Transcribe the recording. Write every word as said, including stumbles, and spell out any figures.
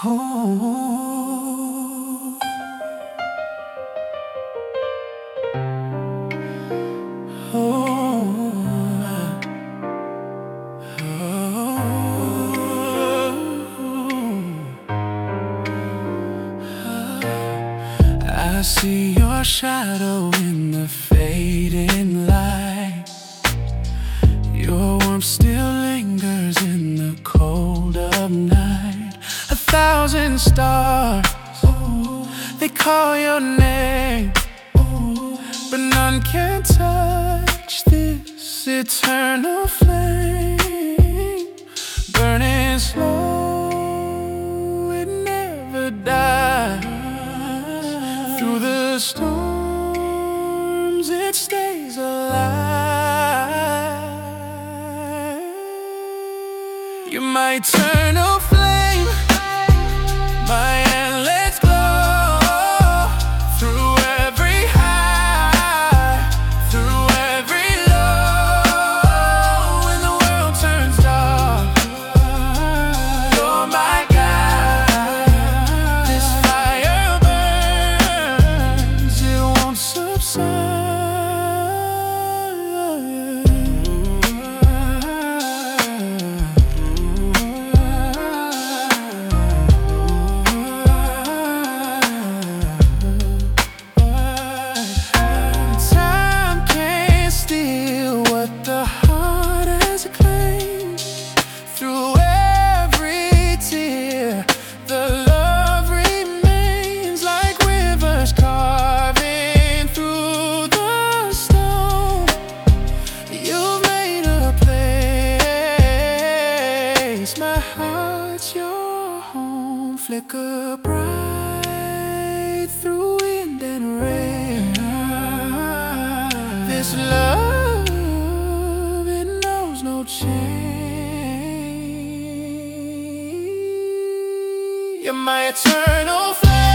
Oh, oh, oh. I see your shadow in the fading light. Your warmth still lingers in the cold of night. A thousand stars, they call your name, but none can touch this eternal flame. Burning slow, it never dies. Through the storms, it stays alive. You're my eternal flame, my endless glow. Through every high, through every low. When the world turns dark, you're my guide. This fire burns, it won't subside. Through every tear, the love remains like rivers carving through the stone. You've made a place, my heart's your home. Flicker bright through wind and rain. This love, it knows no change. You're my eternal flame.